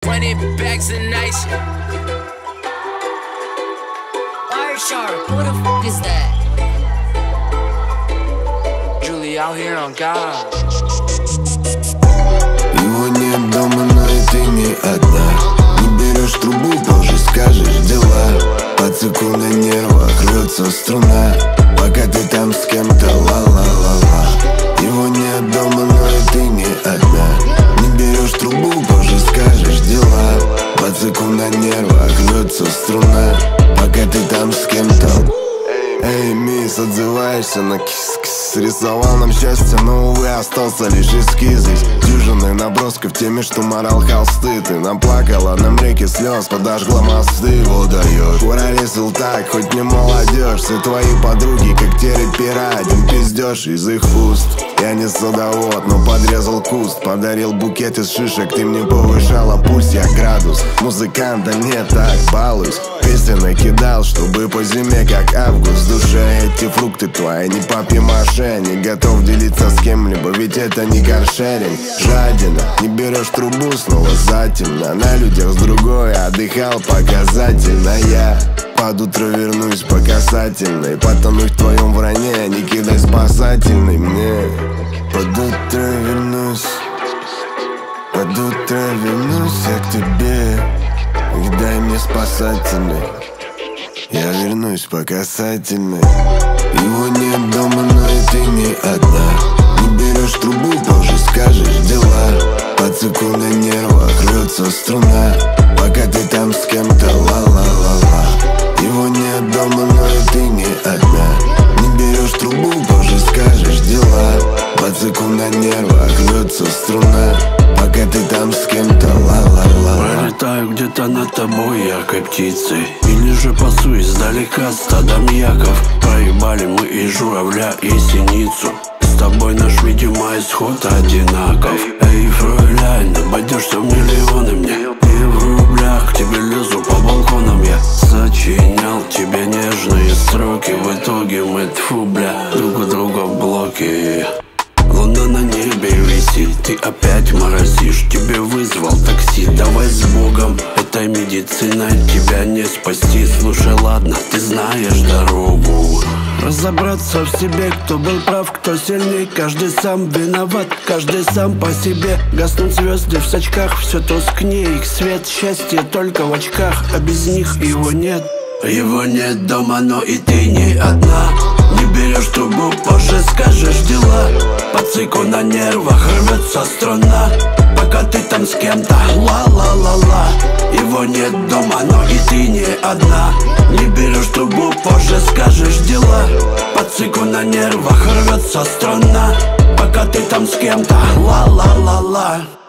20 bags of nice. Wireshark, who the f is that? Julie out here on God. Его нет дома, но и ты не одна. Не берешь трубу, позже скажешь дела. По цику на нервах рвется струна, пока ты там с кем-то ла-ла-ла-ла. Его нет дома, но и ты не одна. Не берешь трубу, позже скажешь дела. По цику на нервах рвется струна, пока ты там с кем-то. Эй, мисс, отзываешься на кис-кис. Рисовал нам счастье, но, увы, остался лишь эскиз. Дюжины набросков теми, что морал холсты. Ты наплакала нам реки слез, подожгла мосты. Вот даешь, уралисил так, хоть не молодежь. Все твои подруги, как те рэпера, один пиздеж из их уст. Я не садовод, но подрезал куст. Подарил букет из шишек, ты мне повышала пульс, я градус. Музыкант, да не так, балуюсь. Песни накидал, чтобы по зиме, как август. В душе эти фрукты твои, не папье-маше. Не готов делиться с кем-либо, ведь это не каршеринг. Жадина, не берешь трубу, снова затемно. На людях с другой отдыхал показательно. Я под утро вернусь по касательной. Потону в твоем вранье, не кидай спасательный мне. Под утро вернусь, под утро вернусь я к тебе. И дай мне спасательный, я вернусь по касательной. Его нет дома, но и ты не одна. Не берешь трубу, позже скажешь дела. По цику на нервах рвется струна, пока ты там с кем-то ла-ла-ла-ла. Его нет дома, но и ты не одна. Не берешь трубу, позже скажешь дела. По цику на нервах рвется струна, пока ты там с кем-то ла-ла-ла-ла. Пролетаю где-то над тобой яркой птицей, или же пасу издалека стадом яков. Проебали мы и журавля, и синицу. С тобой наш, видимо, исход одинаков. Эй, фройляйн, обойдешься в миллионы мне. И в рублях к тебе лезу по балконам я. Сочинял тебе нежные строки. В итоге мы, тьфу, бля, друг у друга в блоке. Луна на небе висит, ты опять морозишь. Тебе вызвал такси, давай с Богом. Этой медициной тебя не спасти. Слушай, ладно, ты знаешь дорогу. Разобраться в себе, кто был прав, кто сильней. Каждый сам виноват, каждый сам по себе. Гаснут звезды в сачках, все тускнее их свет. Счастье только в очках, а без них его нет. Его нет дома, но и ты не одна. Не берешь трубу, позже скажешь дела. По цику на нервах рвется струна, пока ты там с кем-то ла-ла-ла-ла. Его нет дома, но и ты не одна. Не берешь трубу, позже скажешь дела. По цику на нервах рвется струна, пока ты там с кем-то ла-ла-ла-ла.